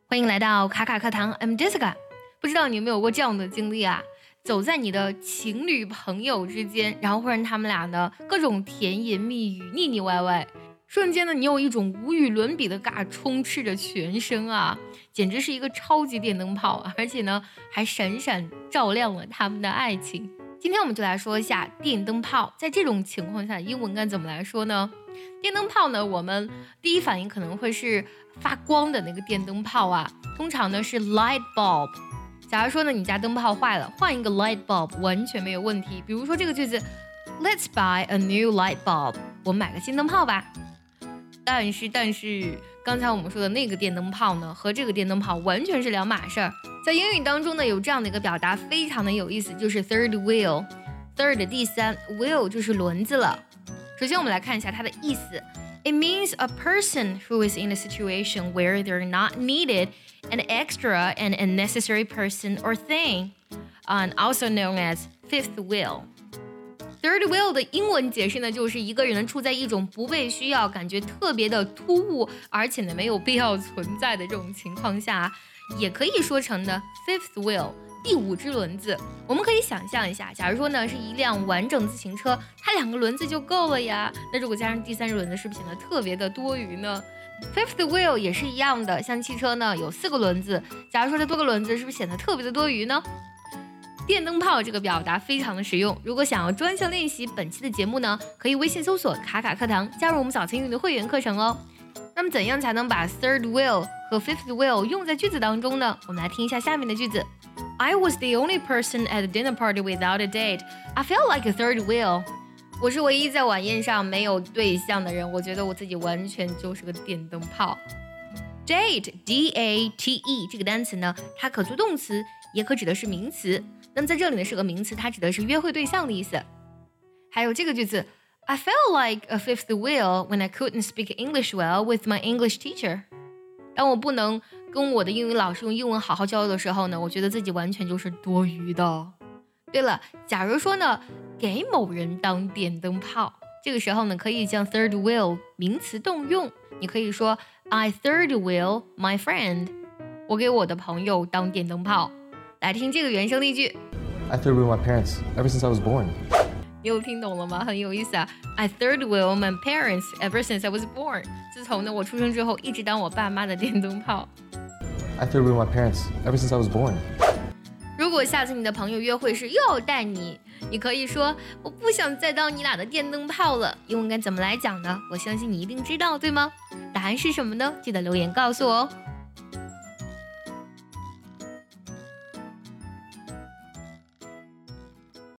欢迎来到卡卡课堂 ，I'm Jessica。不知道你有没有过这样的经历啊？走在你的情侣朋友之间，然后忽然他们俩呢各种甜言蜜语、腻腻歪歪，瞬间呢你有一种无与伦比的尬充斥着全身啊，简直是一个超级电灯泡，而且呢还闪闪照亮了他们的爱情。今天我们就来说一下电灯泡，在这种情况下英文该怎么来说呢？电灯泡呢，我们第一反应可能会是发光的那个电灯泡啊，通常呢是 light bulb。假如说呢你家灯泡坏了，换一个 light bulb 完全没有问题。比如说这个句子 Let's buy a new light bulb， 我们买个新灯泡吧。但是刚才我们说的那个电灯泡呢，和这个电灯泡完全是两码事儿。在英语当中呢，有这样的一个表达非常的有意思，就是 third wheel。third 第三 wheel 就是轮子了。首先我们来看一下它的意思。It means a person who is in a situation where they're not needed an extra and unnecessary person or thing, and also known as fifth wheel。Third wheel 的英文解释呢，就是一个人处在一种不被需要、感觉特别的突兀，而且呢没有必要存在的这种情况下，也可以说成的 fifth wheel。第五只轮子，我们可以想象一下，假如说呢是一辆完整自行车，它两个轮子就够了呀。那如果加上第三只轮子，是不是显得特别的多余呢？ Fifth wheel 也是一样的，像汽车呢有4个轮子，假如说它多个轮子，是不是显得特别的多余呢？电灯泡这个表达非常的实用，如果想要专项练习本期的节目呢，可以微信搜索卡卡课堂，加入我们早餐英语的会员课程哦。那么怎样才能把 third wheel 和 fifth wheel 用在句子当中呢？我们来听一下下面的句子。I was the only person at the dinner party without a date. I felt like a third wheel. 我是唯一在晚宴上没有对象的人，我觉得我自己完全就是个电灯泡。Date, D-A-T-E 这个单词呢，它可做动词，也可指的是名词。那么在这里呢是个名词，它指的是约会对象的意思。还有这个句子 I felt like a fifth wheel when I couldn't speak English well with my English teacher. 当我不能跟我的英语老师用英文好好交流的时候呢，我觉得自己完全就是多余的。对了，假如说呢给某人当电灯泡，这个时候呢可以将 third wheel 名词动用，你可以说 I third wheel my friend， 我给我的朋友当电灯泡。来听这个原声例句。 I third wheel my parents ever since I was born. 你有听懂了吗？很有意思啊。I third wheel my parents ever since I was born。 自从呢我出生之后，一直当我爸妈的电灯泡。 I third wheel my parents ever since I was born. 如果下次你的朋友约会时又要带你，你可以说我不想再当你俩的电灯泡了。英文该怎么来讲呢？我相信你一定知道，对吗？答案是什么呢？记得留言告诉我哦。